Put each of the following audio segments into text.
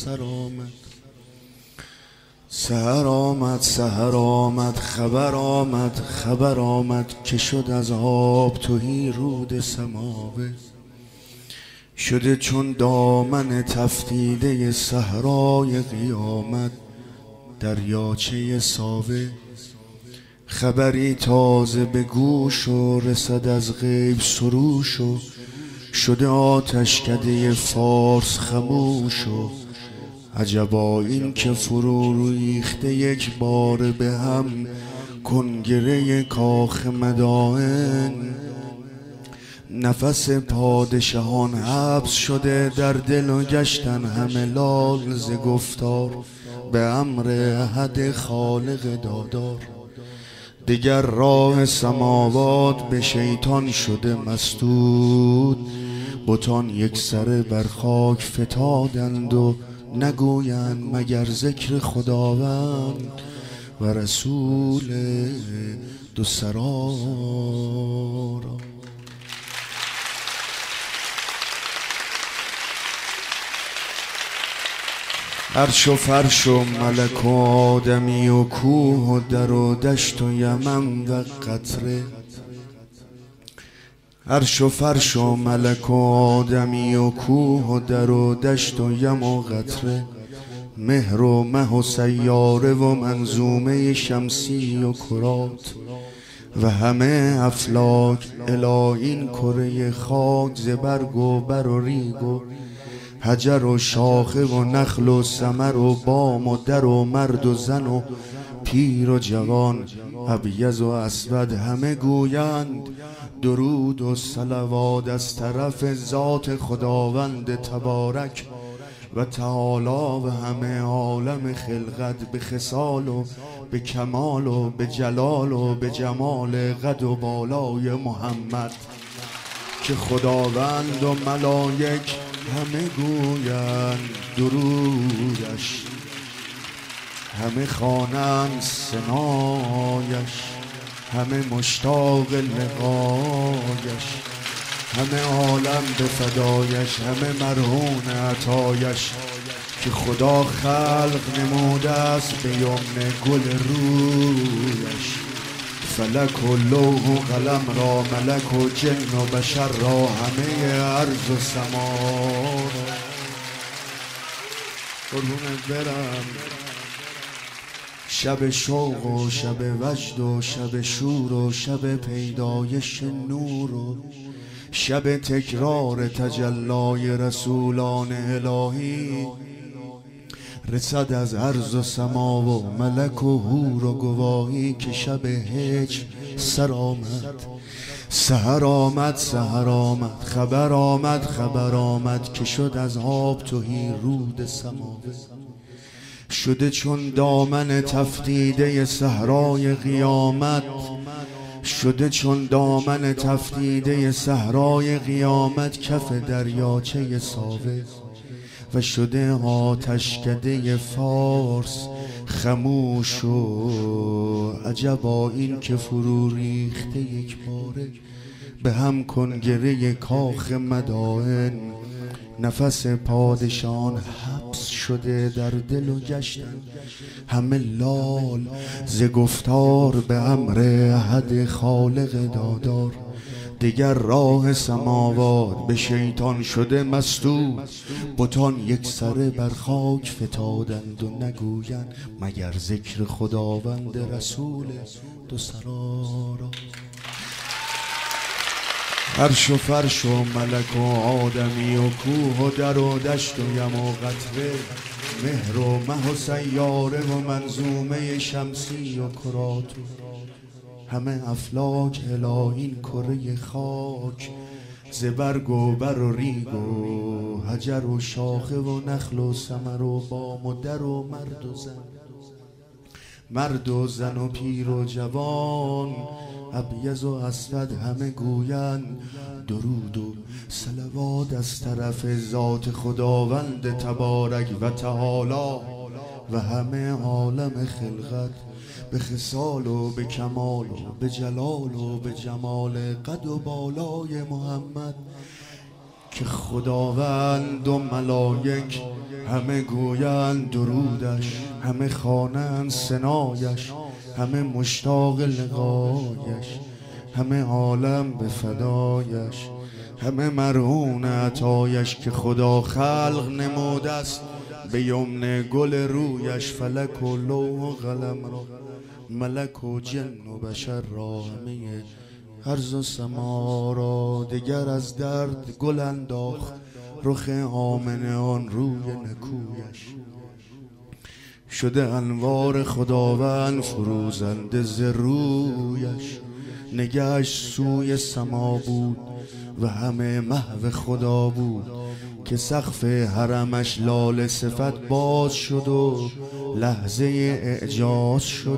سر آمد. سحر آمد سحر آمد خبر آمد خبر آمد که شد از آب تهی رود سماوه. شده چون دامن تفتیده صحرای قیامت دریاچه ساوه. خبری تازه به گوش و رسد از غیب سروش و شده آتشکده فارس خموش و عجبا این که فرو ریخته یک بار به هم کنگره کاخ مدائن. نفس پادشاهان حبس شده در دل و گشتن همه لال ز گفتار به امر احد خالق دادار. دیگر راه سماوات به شیطان شده مسدود. بتان یک سره بر خاک فتادند و نگویند مگر ذکر خداوند و رسول دو سرا را. عرش و فرش و ملک و آدمی و کوه و در و دشت و یمن و قطره. عرش و فرش و ملک و آدمی و کوه و در و دشت و یم و قطره. مهر و مه و سیاره و منظومه شمسی و کرات و همه افلاک الی این کره خاک ز برگ و بر و ریگ و حجر و شاخه و نخل و ثمر و بام و در و مرد و زن و پیر و جوان ابیض و اسود همه گویند درود و صلوات از طرف ذات خداوند تبارک و تعالی و همه عالم خلقت به خصال و به کمال و به جلال و به جمال قد و بالای محمد که خداوند و ملائک همه گویند درودش. همه خوانند ثنایش، همه مشتاق لقایش، همه عالم به فدایش، همه مرهون عطایش که خدا خلق نموده است به یمن گل رویش. فلک و لوح و قلم را ملک و جن و بشر را همه ارض و سما را. قربونت برم. شب شوق و شب وجد و شب شور و شب پیدایش نور و شب تکرار تجلای رسولان الهی رسد از عرض و سما و ملک و حور و گواهی که شب هجر سر آمد. سحر آمد سحر آمد خبر آمد خبر آمد که شد از آب تهی رود سماوه. شده چون دامن تفتیده صحرای قیامت. شده چون دامن تفتیده صحرای قیامت کف دریاچه ساوه. و شده آتشکده فارس خموش و عجبا این که فرو ریخته یک باره به هم کنگره کاخ مدائن. نفس پادشاهان حبس شده در دل و گشتن همه لال ز گفتار به امر احد خالق دادار. دیگر راه سماوات به شیطان شده مسدود. بتان یک سره بر خاک فتادند و نگویند مگر ذکر خداوند رسول دو سرا را. عرش و فرش و ملک و آدمی و کوه و در و دشت و یم و قطره. مهر و مه و سیاره و منظومه شمسی و کرات همه افلاک الی این کره خاک ز برگ و بر و ریگ و حجر و شاخه و نخل و ثمر و بام و در و مرد و زن. مرد و زن و پیر و جوان ابیض و اسود همه گویند درود و صلوات از طرف ذات خداوند تبارک و تعالی و همه عالم خلقت به خصال و به کمال و به جلال و به جمال قد و بالای محمد که خداوند و ملائک همه گویند درودش، همه خوانند ثنایش، همه مشتاق لقایش، همه عالم به فدایش، همه مرهون عطایش که خدا خلق نموده است به یمن گل رویش. فلک و لوح و قلم را، ملک و جن و بشر را، همه ارض و سما را. دگر از درد گل انداخت رخ آمنه آن روی نکویش. شده انوار خداوند فروزنده ز رویش. نگهش سوی سما بود و همه محو خدا بود که سقف حرمش لاله صفت باز شد و لحظه اعجاز شد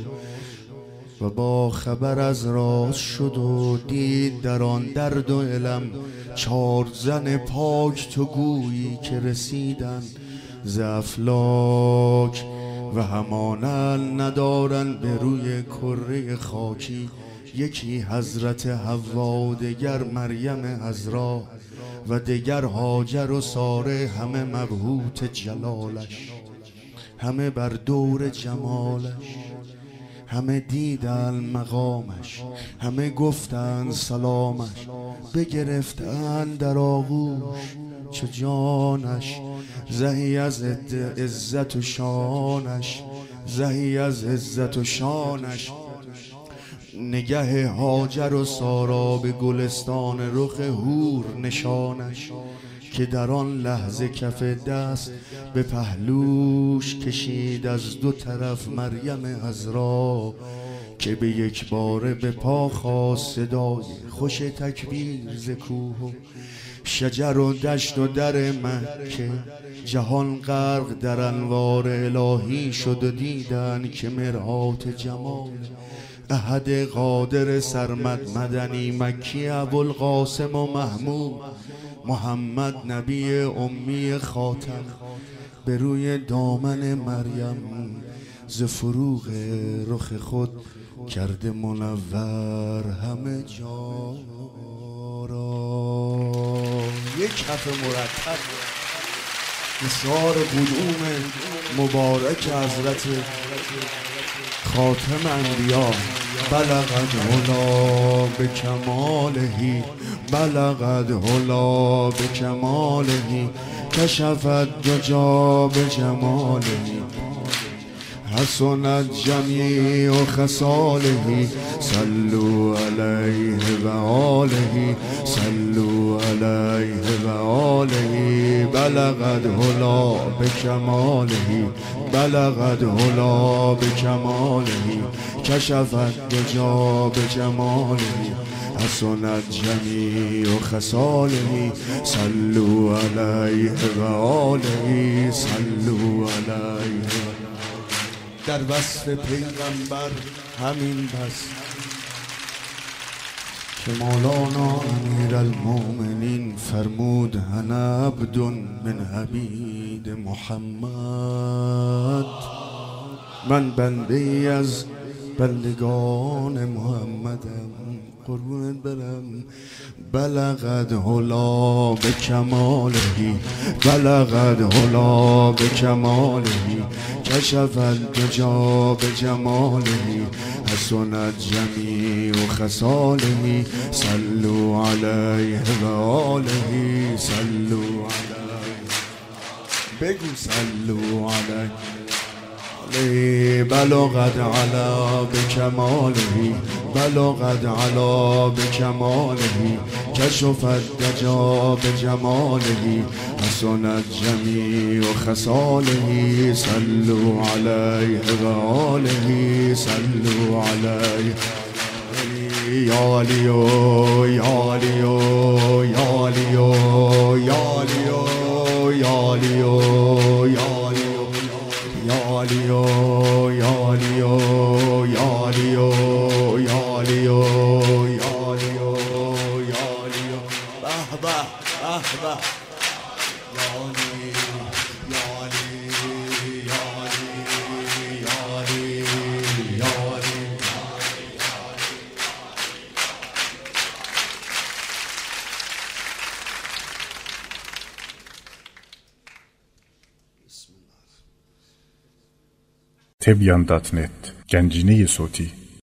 و با خبر از راز شد و دید در آن درد و علم 4 زن پاک تو گویی که رسیدن ز افلاک و همانند ندارن به روی کره خاکی. یکی حضرت حوا و دگر مریم عذرا و دگر هاجر و ساره، همه مبهوت جلالش، همه بر دور جمالش، همه دیدن مقامش، همه گفتن سلامش، بگرفتن در آغوش چو جانش. زهی از عزت و شانش، زهی از عزت و شانش. نگه هاجر و سارا به گلستان رخ حور نشانش که در آن لحظه کف دست به پهلوش کشید از 2 طرف مریم عذرا که به یک باره به پا خواست صدای خوش تکبیر ز کوه و شجر و دشت و در مکه. جهان غرق در انوار الهی شد و دیدن که مرآت جمال احد قادر سرمد مدنی مکی ابوالقاسم و محمود محمد نبی امی خاتم به روی دامن مریم ز فروغ رخ خود کرده منور همه جا را. یک کف مرتب نثار قدوم مبارک حضرت خاتم انبیا. بلغت هلا به کماله، بلغت هلا به کماله، کشفت دجا به جماله، حسنت جمیع خصاله. صلوا علیه و آله، صلوا علیه و آله. بلغت هلا به کماله، بلغت هلا به کماله، کشفت دجا به جماله، حسنت جمیع خصاله. صلوا علیه و آله، صلوا علیه. در وصف پیغمبر همین بس که مولانا امیرالمومنین فرمود انا عبد من عبید محمد. من بنده ای از بندگان محمدم، قربونت برم. بلغت هلا به کماله، بلغت هلا به کماله، کشفت دجا به جماله، حسنت جمیع خصاله. صلوا علیه و آله، صلوا علیه. بگو صلوا علیه. بلغت علا بکماله، بلغت علا بکماله، کشفت دجا بجماله، حسنت جمیع خصاله. صلوا علیه و آله، صلوا علیه. یا علیو یا علیو یا علیو یا علیو یا علیو یا علیو یا علیو یا علیو یا علیو یا علیو یا علیو. به به به به. یا علی یا علی یا علی یا علی یا علی. Tebyan.net Gənciniyi Soti